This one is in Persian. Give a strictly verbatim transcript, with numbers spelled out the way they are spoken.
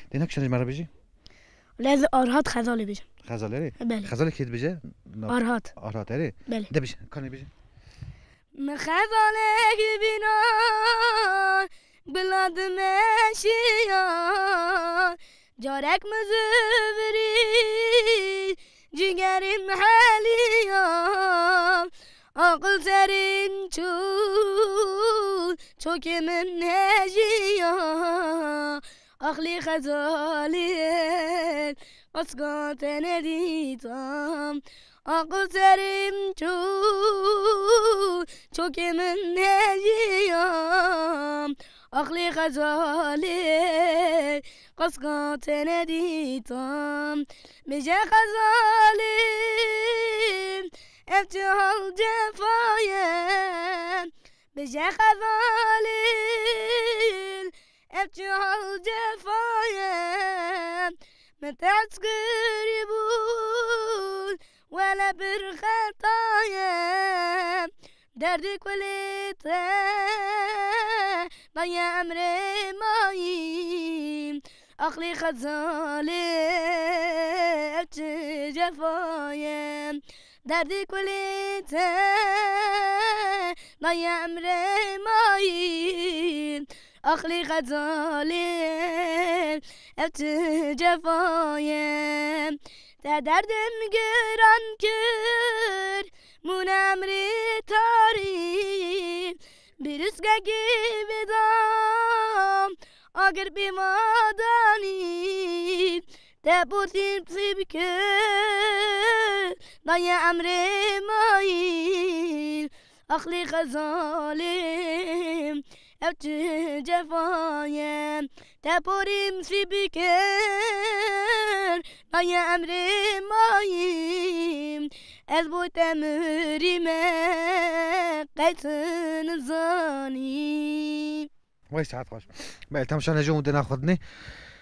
دینک شنج مرا بیجی لازم آرهات خزاله بیجم. خزاله بله. خزاله کیت بیجه آرهات. آرهات اری بله. ده بیجه کانی بیجه مخزاله بینا بلاد مشیا جارك مزبري جگری محلیا عقل سرین چو چوک من هجیا عقلی خزالی قسقات ندیدم عقل سرین چو چوک من هجیا عقلی خزالی قسقات ندیدم میشه خزالی ابتهال جفایم میشه خزالی ابتهال جفایم متعت قريبون ولا برخطايم دردي كليته ضيع أمري مايم أخلي خزالي جفايم دردي كليته ضيع أمري مايم أخلي خزالي جفايم تا دردم گران کرد من امری تاری بیرسگی بدم اگر بیمادانی تا بودیم سیب کرد دای امری مایی اخلی خزالیم ابت جفایم تا بودیم سیب کرد دای امری مایی از بود امریم قیتن زانی وای ساعت خوش بله تماشا نجوم ده ناخدنی